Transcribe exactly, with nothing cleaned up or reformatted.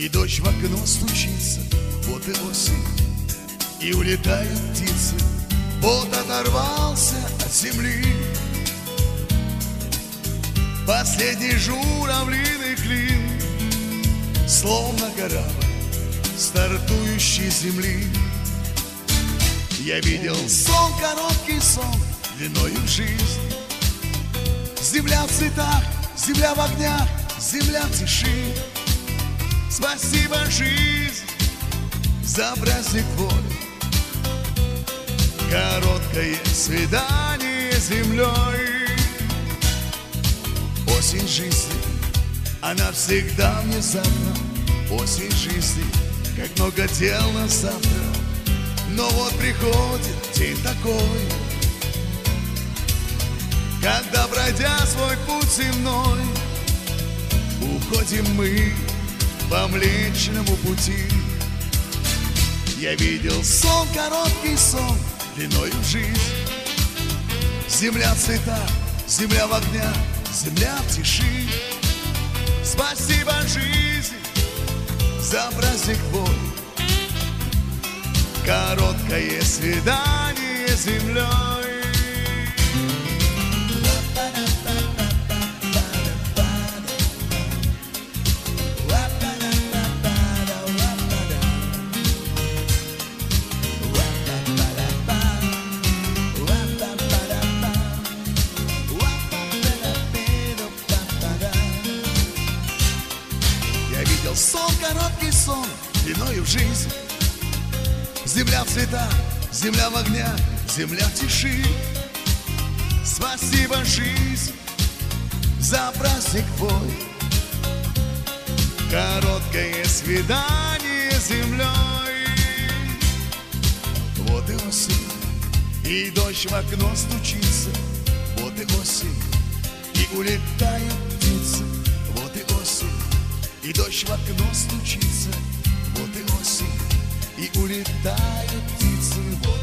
И дождь в окно стучится, вот и осень, и улетают птицы. Вот оторвался от земли последний журавлиный клин, словно корабль, стартующий с земли. Я видел сон, короткий сон, длиною в жизнь. Земля в цветах, земля в огнях, земля в тиши. Спасибо, жизнь, за праздник твой. Короткое свидание с землей. Осень жизни, она всегда внезапна. Осень жизни, как много дел на завтра. Но вот приходит день такой, когда, пройдя свой путь земной, уходим мы по Млечному пути. Я видел сон, короткий сон, длиною в жизнь. Земля в цветах, земля в огнях, земля в тиши. Спасибо, жизнь, за праздник твой. Короткое свидание с землей. Я видел сон, короткий сон, длиною в жизнь. Земля в цветах, земля в огнях, земля в тиши. Спасибо, жизнь, за праздник твой. Короткое свидание с землей. Вот и осень, и дождь в окно стучится. Вот и осень, и улетают птицы. Вот и осень, и дождь в окно стучится. Вот и осень, и улетают птицы.